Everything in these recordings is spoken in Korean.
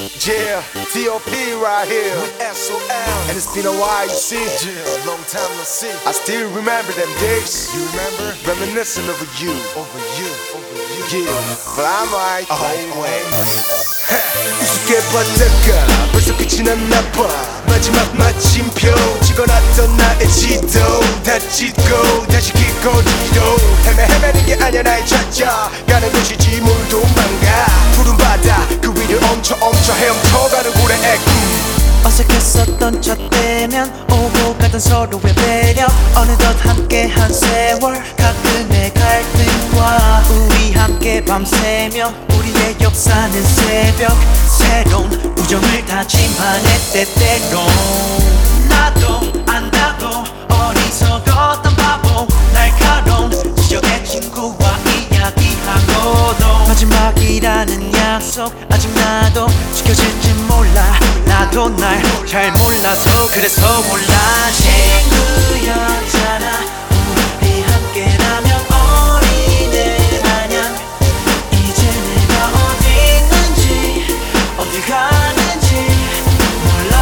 Yeah, T.O.P. right here with SOL. And it's been a while, you see. Yeah, long time no see. I still remember them days. You remember? Reminiscing over you. Over you. Yeah, but I'm right Always. 우습게 봤다가 벌써 끝이 났나봐. 마지막 마침표 찍어놨던 나의 지도 다 찢고 다시 기꺼지도 헤매는 게 아니야 나의 찾아 가는 곳이지 뭘 도망가. 푸른 바다 그 위를 엄쳐 헤엄쳐가는 고래의 어색했었던 저 때면 오고 가던 서로의 배려 어느덧 함께한 세월 가끔의 갈등과 우리 함께 밤새며 우리의 역사는 새벽 새로운 우정을 다짐하네 때때로 나도 안다고 어리석었던 바보 날카로운 지적의 친구와 이야기하고도 마지막이라는 약속 아직 나도 지켜질지 몰라. 나도 날 잘 몰라서 그래서 몰라. 친구였잖아 우리 함께라면 어린애 마냥 이제 내가 어디 있는지 어디 가는지 몰라.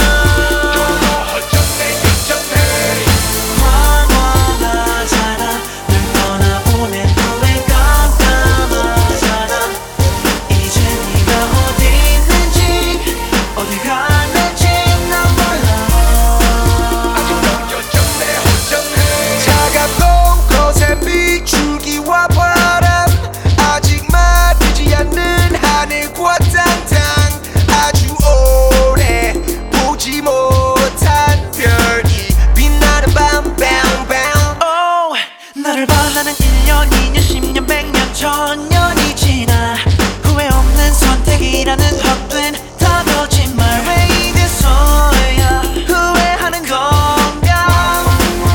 황홀하잖아 널 떠나보낸 후에 깜깜하잖아 이제 네가 어디 있는지 어디 가는지 난 몰라. 차가운 거센 비줄기와 바람 아직 마르지 않는 하늘과 땅 아주 오래 보지 못한 별이 빛나는 밤 Oh, 나를 바라는 1년, 2년, 10년, 100년, 1000년이 지나 후회 없는 선택이라는 헛된 거짓말 왜 이래서야 후회하는 건가.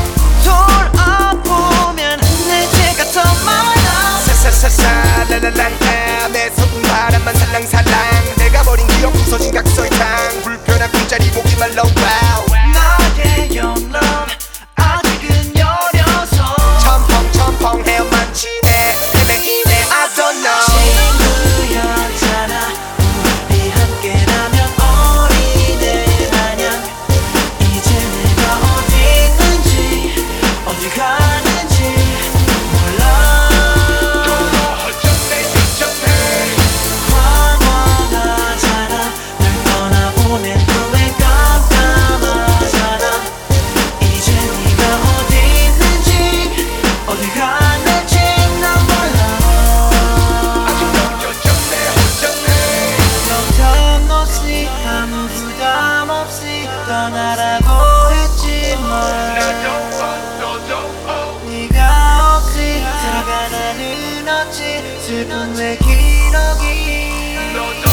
돌아보면 내제가 더 많아. 사사사사 랄랄랄라 내 속은 바람만 살랑살랑 내가 버린 기억 부서진 각설탕 불편한 꿈자리 보기 말로 wow. 나의 영롱 아직은 여려서 첨펑첨펑 헤엄만 치네 헤매이네 I don't know. 친구였잖아 우리 함께라면 어린애 마냥 이제 내가 어디 있는지 어디 가는지 몰라. 황홀하잖아 널 떠나보낸 후에 깜깜하잖아 이제 네가 어디 있는지 어디 가는지 난 몰라. 걱정 없이 아무 부담 없이 떠나라고 했지만 네가 없이 살아가는 어찌 슬픈 왜 기러기